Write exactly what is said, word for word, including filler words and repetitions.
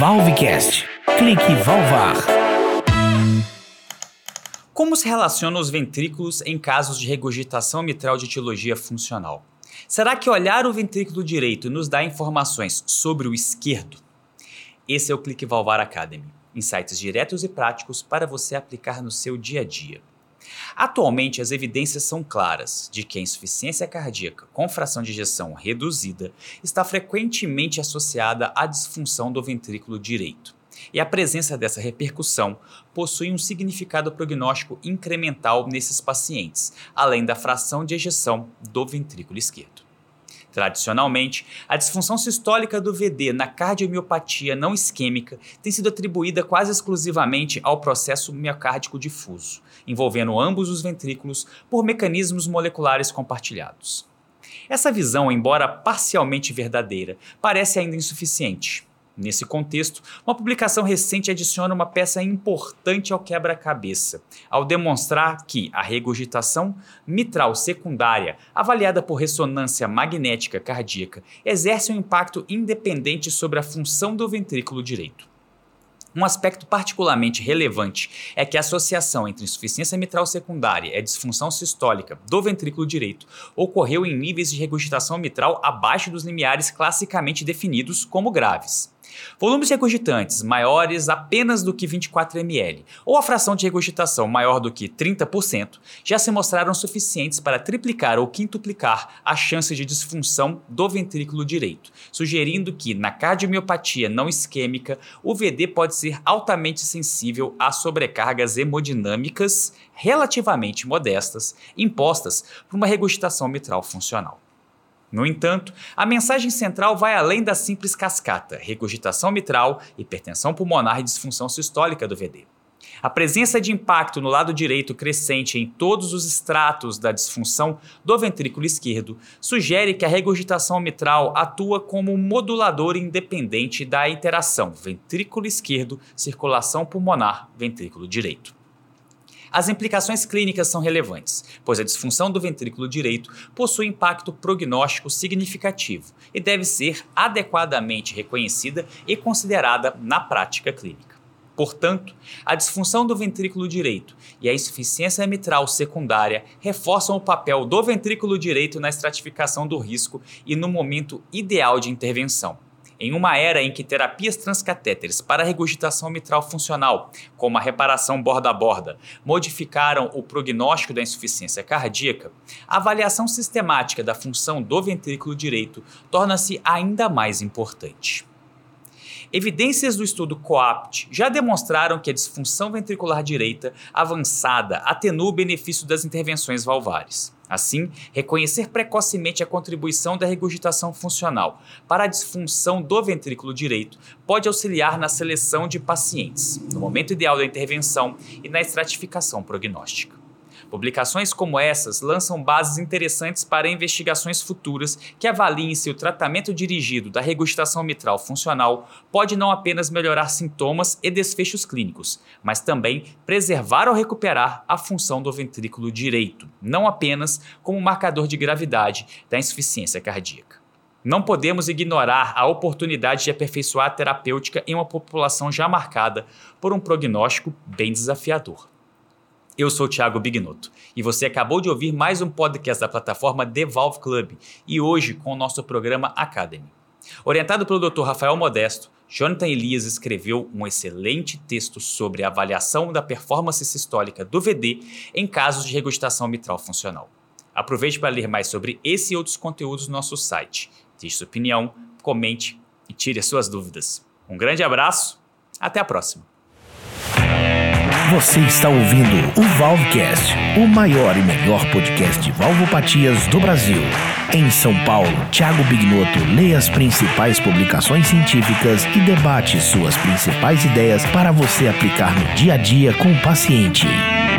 Valvecast. Clique Valvar. Como se relacionam os ventrículos em casos de regurgitação mitral de etiologia funcional? Será que olhar o ventrículo direito nos dá informações sobre o esquerdo? Esse é o Clique Valvar Academy. Insights diretos e práticos para você aplicar no seu dia a dia. Atualmente, as evidências são claras de que a insuficiência cardíaca com fração de ejeção reduzida está frequentemente associada à disfunção do ventrículo direito. E a presença dessa repercussão possui um significado prognóstico incremental nesses pacientes, além da fração de ejeção do ventrículo esquerdo. Tradicionalmente, a disfunção sistólica do V D na cardiomiopatia não isquêmica tem sido atribuída quase exclusivamente ao processo miocárdico difuso, envolvendo ambos os ventrículos por mecanismos moleculares compartilhados. Essa visão, embora parcialmente verdadeira, parece ainda insuficiente. Nesse contexto, uma publicação recente adiciona uma peça importante ao quebra-cabeça, ao demonstrar que a regurgitação mitral secundária, avaliada por ressonância magnética cardíaca, exerce um impacto independente sobre a função do ventrículo direito. Um aspecto particularmente relevante é que a associação entre insuficiência mitral secundária e disfunção sistólica do ventrículo direito ocorreu em níveis de regurgitação mitral abaixo dos limiares classicamente definidos como graves. Volumes regurgitantes maiores apenas do que vinte e quatro mililitros ou a fração de regurgitação maior do que trinta por cento já se mostraram suficientes para triplicar ou quintuplicar a chance de disfunção do ventrículo direito, sugerindo que na cardiomiopatia não isquêmica o V D pode ser altamente sensível a sobrecargas hemodinâmicas relativamente modestas impostas por uma regurgitação mitral funcional. No entanto, a mensagem central vai além da simples cascata, regurgitação mitral, hipertensão pulmonar e disfunção sistólica do V D. A presença de impacto no lado direito crescente em todos os estratos da disfunção do ventrículo esquerdo sugere que a regurgitação mitral atua como um modulador independente da interação ventrículo esquerdo, circulação pulmonar, ventrículo direito. As implicações clínicas são relevantes, pois a disfunção do ventrículo direito possui impacto prognóstico significativo e deve ser adequadamente reconhecida e considerada na prática clínica. Portanto, a disfunção do ventrículo direito e a insuficiência mitral secundária reforçam o papel do ventrículo direito na estratificação do risco e no momento ideal de intervenção. Em uma era em que terapias transcatéteres para regurgitação mitral funcional, como a reparação borda a borda, modificaram o prognóstico da insuficiência cardíaca, a avaliação sistemática da função do ventrículo direito torna-se ainda mais importante. Evidências do estudo COAPT já demonstraram que a disfunção ventricular direita avançada atenua o benefício das intervenções valvares. Assim, reconhecer precocemente a contribuição da regurgitação funcional para a disfunção do ventrículo direito pode auxiliar na seleção de pacientes, no momento ideal da intervenção e na estratificação prognóstica. Publicações como essas lançam bases interessantes para investigações futuras que avaliem se o tratamento dirigido da regurgitação mitral funcional pode não apenas melhorar sintomas e desfechos clínicos, mas também preservar ou recuperar a função do ventrículo direito, não apenas como marcador de gravidade da insuficiência cardíaca. Não podemos ignorar a oportunidade de aperfeiçoar a terapêutica em uma população já marcada por um prognóstico bem desafiador. Eu sou o Thiago Bignotto e você acabou de ouvir mais um podcast da plataforma The Valve Club e hoje com o nosso programa Academy. Orientado pelo doutor Rafael Modesto, Jonathan Elias escreveu um excelente texto sobre a avaliação da performance sistólica do V D em casos de regurgitação mitral funcional. Aproveite para ler mais sobre esse e outros conteúdos no nosso site. Deixe sua opinião, comente e tire as suas dúvidas. Um grande abraço, até a próxima. Você está ouvindo o Valvecast, o maior e melhor podcast de valvopatias do Brasil. Em São Paulo, Thiago Bignotto lê as principais publicações científicas e debate suas principais ideias para você aplicar no dia a dia com o paciente.